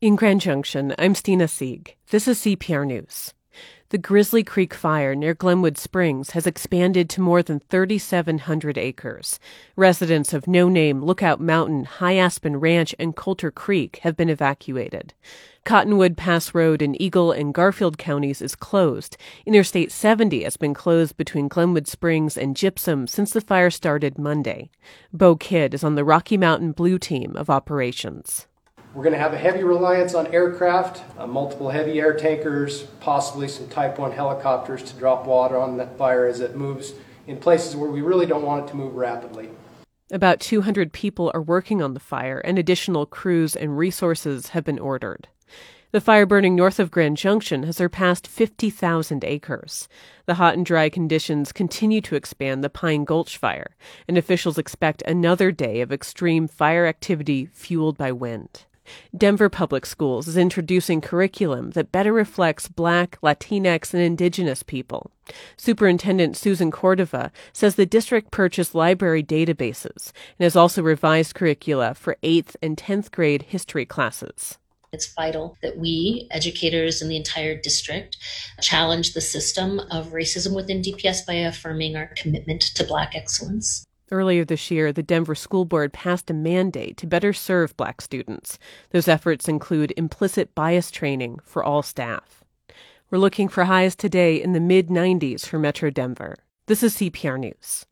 In Grand Junction, I'm Stina Sieg. This is CPR News. The Grizzly Creek Fire near Glenwood Springs has expanded to more than 3,700 acres. Residents of No Name, Lookout Mountain, High Aspen Ranch, and Coulter Creek have been evacuated. Cottonwood Pass Road in Eagle and Garfield counties is closed. Interstate 70 has been closed between Glenwood Springs and Gypsum since the fire started Monday. Bo Kidd is on the Rocky Mountain Blue Team of operations. We're going to have a heavy reliance on aircraft, multiple heavy air tankers, possibly some Type 1 helicopters to drop water on that fire as it moves in places where we really don't want it to move rapidly. About 200 people are working on the fire, and additional crews and resources have been ordered. The fire burning north of Grand Junction has surpassed 50,000 acres. The hot and dry conditions continue to expand the Pine Gulch fire, and officials expect another day of extreme fire activity fueled by wind. Denver Public Schools is introducing curriculum that better reflects Black, Latinx, and Indigenous people. Superintendent Susan Cordova says the district purchased library databases and has also revised curricula for 8th and 10th grade history classes. It's vital that we, educators in the entire district, challenge the system of racism within DPS by affirming our commitment to Black excellence. Earlier this year, the Denver School Board passed a mandate to better serve Black students. Those efforts include implicit bias training for all staff. We're looking for highs today in the mid-90s for Metro Denver. This is CPR News.